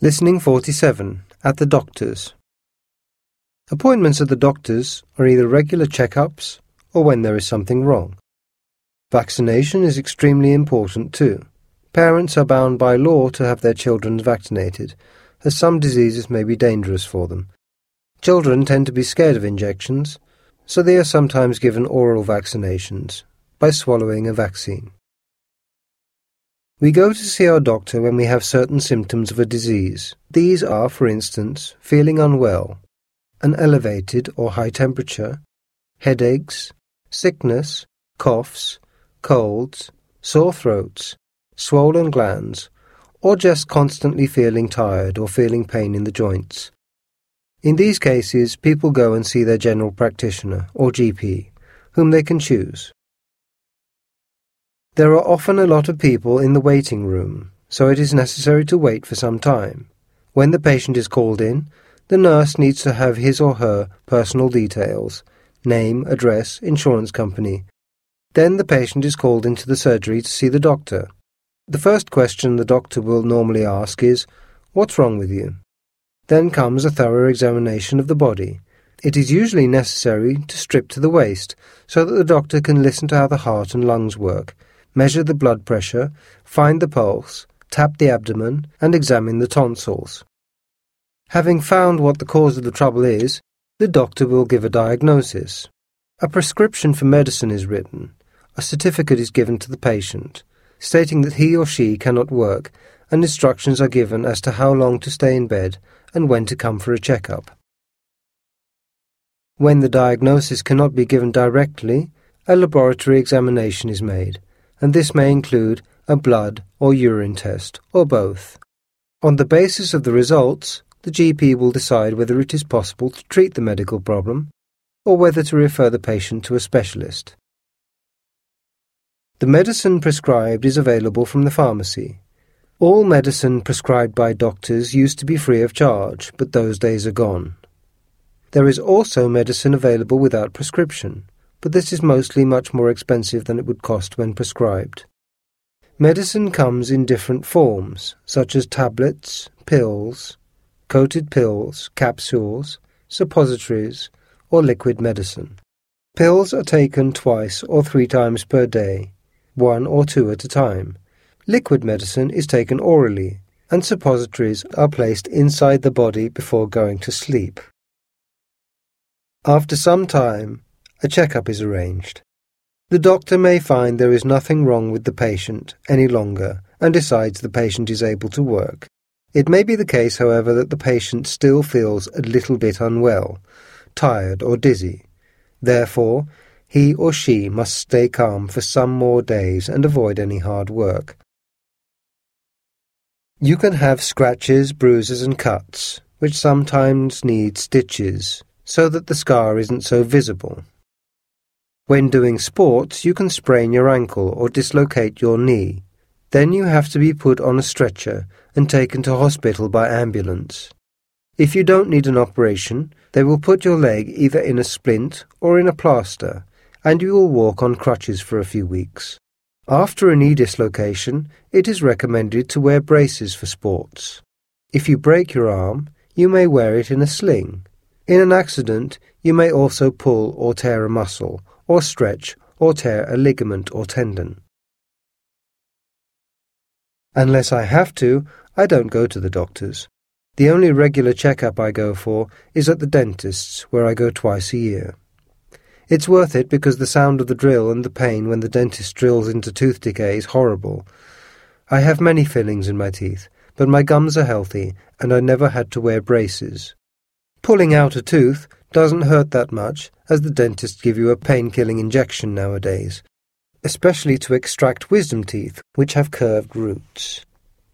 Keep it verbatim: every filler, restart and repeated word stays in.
Listening forty-seven. At the doctor's. Appointments at the doctor's are either regular checkups or when there is something wrong. Vaccination is extremely important too. Parents are bound by law to have their children vaccinated, as some diseases may be dangerous for them. Children tend to be scared of injections, so they are sometimes given oral vaccinations by swallowing a vaccine. We go to see our doctor when we have certain symptoms of a disease. These are, for instance, feeling unwell, an elevated or high temperature, headaches, sickness, coughs, colds, sore throats, swollen glands, or just constantly feeling tired or feeling pain in the joints. In these cases, people go and see their general practitioner, or G P, whom they can choose. There are often a lot of people in the waiting room, so it is necessary to wait for some time. When the patient is called in, the nurse needs to have his or her personal details, name, address, insurance company. Then the patient is called into the surgery to see the doctor. The first question the doctor will normally ask is, "What's wrong with you?" Then comes a thorough examination of the body. It is usually necessary to strip to the waist, so that the doctor can listen to how the heart and lungs work, measure the blood pressure, find the pulse, tap the abdomen, and examine the tonsils. Having found what the cause of the trouble is, the doctor will give a diagnosis. A prescription for medicine is written. A certificate is given to the patient, stating that he or she cannot work, and instructions are given as to how long to stay in bed and when to come for a checkup. When the diagnosis cannot be given directly, a laboratory examination is made, and this may include a blood or urine test, or both. On the basis of the results, the G P will decide whether it is possible to treat the medical problem, or whether to refer the patient to a specialist. The medicine prescribed is available from the pharmacy. All medicine prescribed by doctors used to be free of charge, but those days are gone. There is also medicine available without prescription, but this is mostly much more expensive than it would cost when prescribed. Medicine comes in different forms, such as tablets, pills, coated pills, capsules, suppositories, or liquid medicine. Pills are taken twice or three times per day, one or two at a time. Liquid medicine is taken orally, and suppositories are placed inside the body before going to sleep. After some time, a checkup is arranged. The doctor may find there is nothing wrong with the patient any longer and decides the patient is able to work. It may be the case, however, that the patient still feels a little bit unwell, tired or dizzy. Therefore, he or she must stay calm for some more days and avoid any hard work. You can have scratches, bruises and cuts, which sometimes need stitches, so that the scar isn't so visible. When doing sports, you can sprain your ankle or dislocate your knee. Then you have to be put on a stretcher and taken to hospital by ambulance. If you don't need an operation, they will put your leg either in a splint or in a plaster, and you will walk on crutches for a few weeks. After a knee dislocation, it is recommended to wear braces for sports. If you break your arm, you may wear it in a sling. In an accident, you may also pull or tear a muscle, or stretch or tear a ligament or tendon. Unless I have to, I don't go to the doctor's. The only regular checkup I go for is at the dentist's, where I go twice a year. It's worth it because the sound of the drill and the pain when the dentist drills into tooth decay is horrible. I have many fillings in my teeth, but my gums are healthy and I never had to wear braces. Pulling out a tooth doesn't hurt that much, as the dentists give you a pain-killing injection nowadays, especially to extract wisdom teeth, which have curved roots.